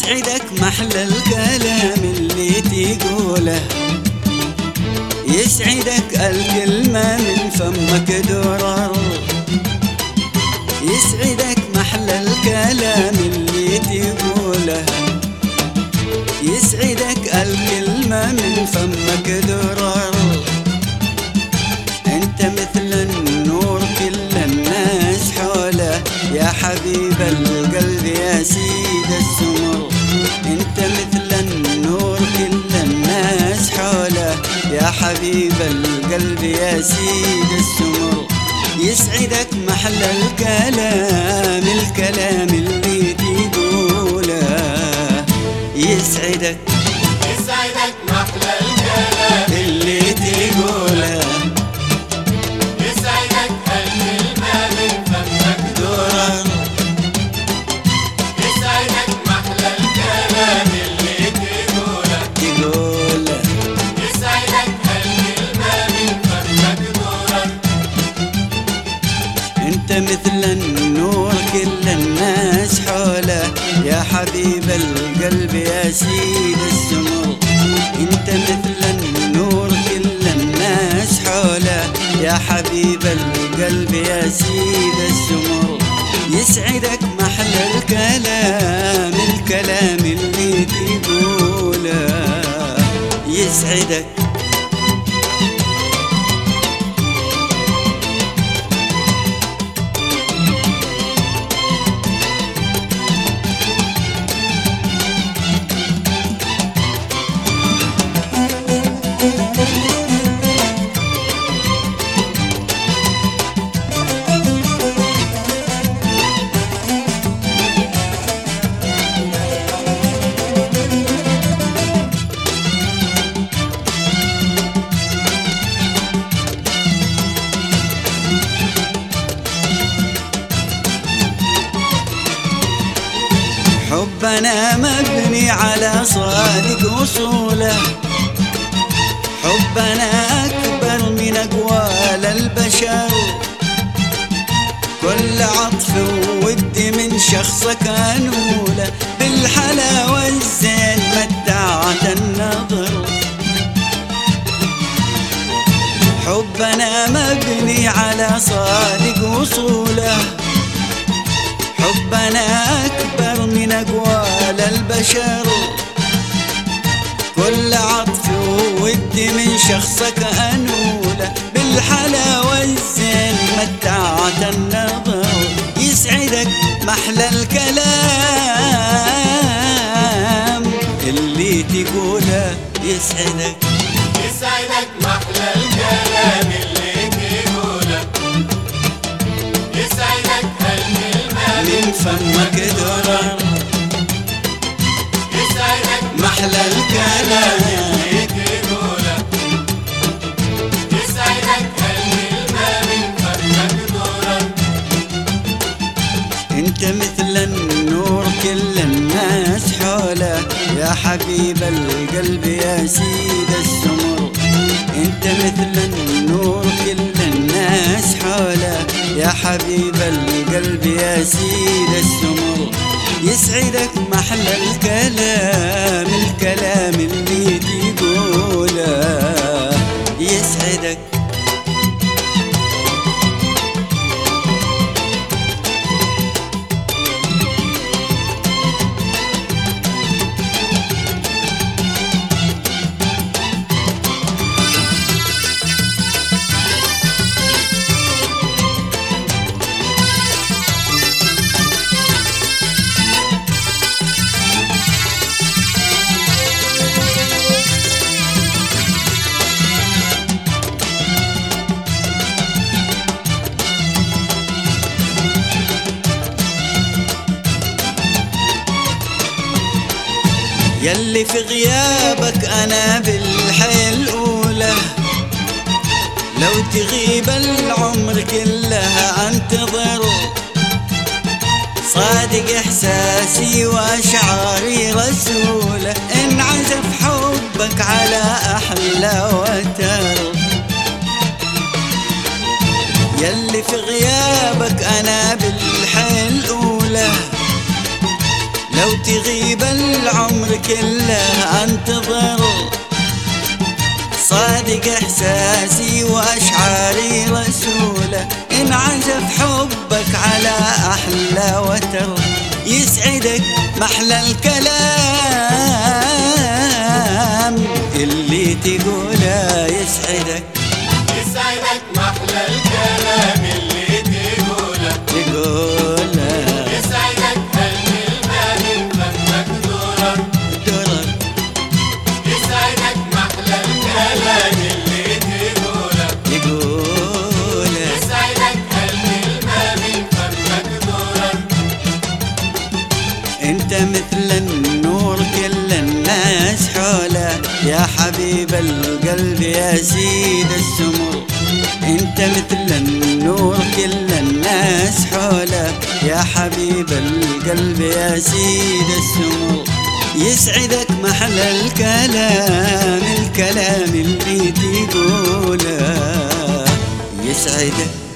يسعدك محلى الكلام اللي تقوله، يسعدك الكلمة من فمك درر، يسعدك محلى الكلام اللي تقوله، يسعدك الكلمة من فمك درر. انت مثل النور كل الناس حوله، يا حبيب القلب يا سيد السمر. انت مثل النور كل الناس حوله، يا حبيب القلب يا سيد السمر. يسعدك محلى الكلام، الكلام اللي تقوله، يسعدك محلى الكلام اللي تقوله، يسعدك الكلمة من فمك درر، يسعدك محلى الكلام اللي تقوله، يسعدك الكلمة من فمك درر. انت مثل النور كل الناس حوله، يا حبيب القلب يا سيد السمر. انت مثل النور كل الناس حوله، يا حبيب القلب يا سيد السمر. يسعدك محلى الكلام، الكلام اللي تقوله، يسعدك. حبنا مبني على صادق وصوله، حبنا أكبر من أقوال البشر. كل عطف وود من شخصك أنوله، بالحلاوة الزين متعت النظر. حبنا مبني على صادق وصوله، حبنا أكبر من أقوال البشر. كل عطف وود من شخصك أنوله، بالحلاوة الزين متعت النظر. يسعدك محلى الكلام اللي تقوله، يسعدك محلى الكلام اللي تقوله، يسعدك الكلمة من فمك درر. يسعدك محلى الكلام اللي تقوله، يسعدك الكلمة من فمك درر. انت مثل النور كل الناس حوله، يا حبيب القلب يا سيد السمر. انت مثل النور كل الناس حوله، يا حبيب القلب يا سيد السمر. يسعدك محلى الكلام، الكلام اللي تقوله، يسعدك. يلي في غيابك أنا بالحياة الأولى، لو تغيب العمر كلها أنتظر. صادق إحساسي وأشعاري رسولة، انعزف حبك على أحلى وتر. يلي في غيابك أنا بالحياة الأولى، لو تغيب العمر كله انتظر، صادق احساسي واشعاري رسوله، انعزف حبك على احلى وتر، يسعدك محلى الكلام اللي تقوله، يسعدك يسعدك محلى الكلام اللي تقوله، يسعدك قلبي ما من فمك درر، يسعدك محلى الكلام اللي تقوله، يسعدك قلبي ما من فمك درر. انت مثل النور كل الناس حوله، يا حبيب القلب يا سيد السمر، انت مثل النور كل الناس حوله، يا حبيب القلب يا سيد السمر، يسعدك محلى الكلام اللي تقوله، يسعدك